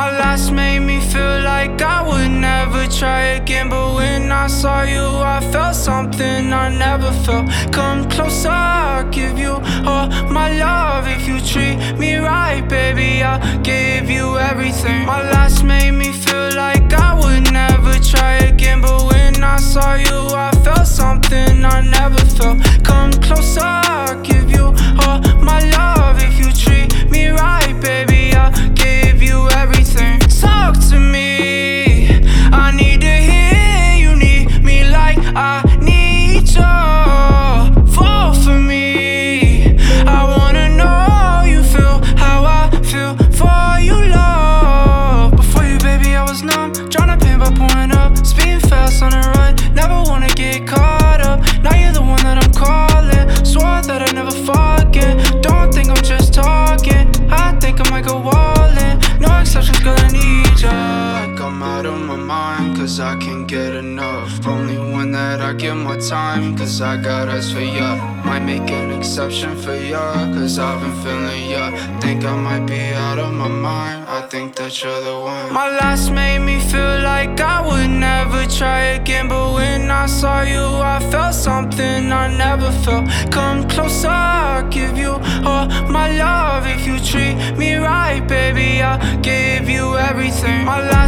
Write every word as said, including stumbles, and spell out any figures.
My last made me feel like I would never try again, but when I saw you I felt something I never felt. Come closer, I'll give you all my love. If you treat me right, baby, I'll give you everything. My last made me feel like I would never try again, but when I saw you I felt something I never felt. Come closer, I'll give you all my love. If you treat me right, baby, I'll give you everything. Talk to me, I need to hear you need me like I need you. Fall for me, I wanna know you feel how I feel for you, love. Before you, baby, I was numb, tryna pain by pouring up, speeding fast on the run, never wanna get caught up. Now you're the one that I'm calling, swore that I'd never forget. Don't think I'm just talking, I think I might go all in. No exceptions, girl, I need ya. Like I'm out of my mind, cause I can't get enough. Only one that I give my time, cause I got eyes for ya. Might make an exception for ya, cause I've been feeling ya. Think I might be out of my mind, I think that you're the one. My last made me feel like I would never try again, but when I saw you I felt something I never felt. Come closer, I'll give you all my love. If you treat me right, baby, I'll give you everything. My last